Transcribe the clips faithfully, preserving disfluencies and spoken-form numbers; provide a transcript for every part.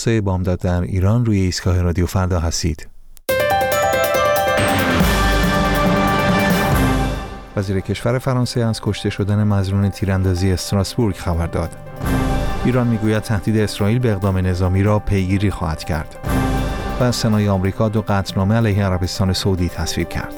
سه بامداد در ایران، روی ایستگاه رادیو فردا هستید. وزیر کشور فرانسه از کشته شدن مظنون تیراندازی استراسبورگ خبر داد. ایران میگوید تهدید اسرائیل به اقدام نظامی را پیگیری خواهد کرد. و سنای آمریکا دو قطعنامه علیه عربستان سعودی تصویب کرد.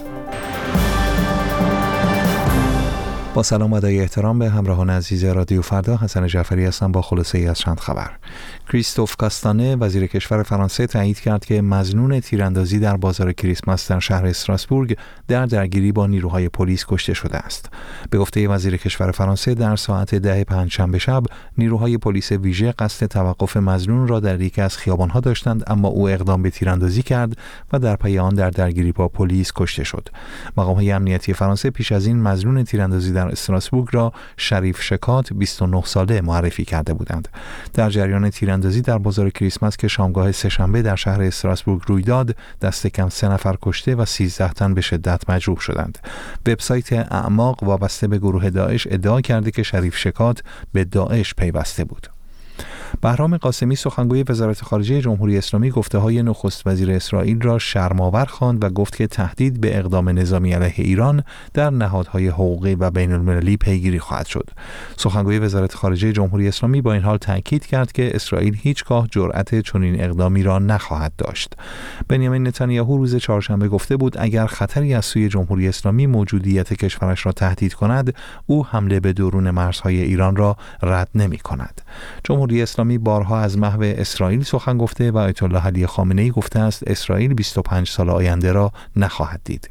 با سلام و ادای احترام به همراهان عزیز رادیو فردا، حسن جعفری هستم با خلاصه ای از چند خبر. کریستوف کاستانه وزیر کشور فرانسه تایید کرد که مظنون تیراندازی در بازار کریسمس در شهر استراسبورگ در درگیری با نیروهای پلیس کشته شده است. به گفته وزیر کشور فرانسه در ساعت ده پنجشنبه شب نیروهای پلیس ویژه قصد توقف مظنون را در یکی از خیابان‌ها داشتند، اما او اقدام به تیراندازی کرد و در پی آن در درگیری با پلیس کشته شد. مقام‌های امنیتی فرانسه پیش از این مظنون تیراندازی در استراسبورگ را شریف شکات بیست و نه ساله معرفی کرده بودند. در جریان تیراندازی در بازار کریسمس که شامگاه سه‌شنبه در شهر استراسبورگ روی داد، دست کم سه نفر کشته و سیزده تن به شدت مجروح شدند. وبسایت اعماق وابسته به گروه داعش ادعا کرده که شریف شکات به داعش پیوسته بود. بهرام قاسمی سخنگوی وزارت خارجه جمهوری اسلامی گفته‌های نخست وزیر اسرائیل را شرم‌آور خواند و گفت که تهدید به اقدام نظامی علیه ایران در نهادهای حقوقی و بین‌المللی پیگیری خواهد شد. سخنگوی وزارت خارجه جمهوری اسلامی با این حال تاکید کرد که اسرائیل هیچگاه جرأت چنین اقدامی را نخواهد داشت. بنیامین نتانیاهو روز چهارشنبه گفته بود اگر خطری از سوی جمهوری اسلامی موجودیت کشورش را تهدید کند، او حمله به درون مرزهای ایران را رد نمی‌کند. جمهوری اسلامی بارها از محو اسرائیل سخن گفته و آیت الله علی خامنه‌ای گفته است اسرائیل بیست و پنج سال آینده را نخواهد دید.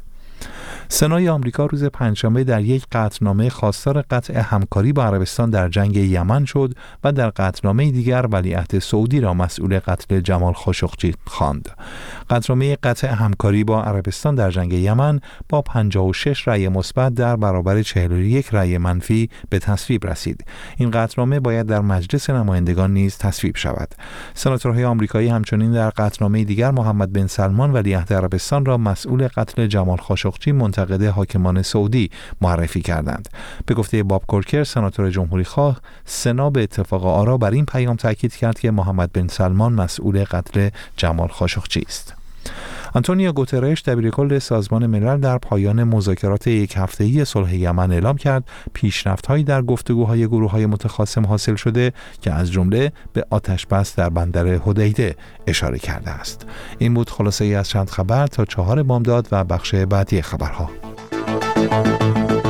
سنای آمریکا روز پنجشنبه در یک قطعنامه خواستار قطع همکاری با عربستان در جنگ یمن شد و در قطعنامه دیگر ولیعهد سعودی را مسئول قتل جمال خاشقچی خواند. قطعنامه قطع همکاری با عربستان در جنگ یمن با پنجاه و شش رأی مثبت در برابر چهل و یک رأی منفی به تصویب رسید. این قطعنامه باید در مجلس نمایندگان نیز تصویب شود. سناتورهای آمریکایی همچنین در قطعنامه دیگر محمد بن سلمان ولیعهد عربستان را مسئول قتل جمال خاشقچی منتقد حاکمان سعودی معرفی کردند. به گفته باب کورکر سناتور جمهوری خواه، سنا به اتفاق آرا بر این پیام تاکید کرد که محمد بن سلمان مسئول قتل جمال خاشقچی است. آنتونیو گوترش دبیرکل سازمان ملل در پایان مذاکرات یک هفته‌ای صلح یمن اعلام کرد پیشرفت‌هایی در گفتگوهای گروه‌های متخاصم حاصل شده که از جمله به آتش‌بس در بندر حدیده اشاره کرده است. این بود خلاصه‌ای از چند خبر تا چهار بامداد و بخش بعدی خبرها.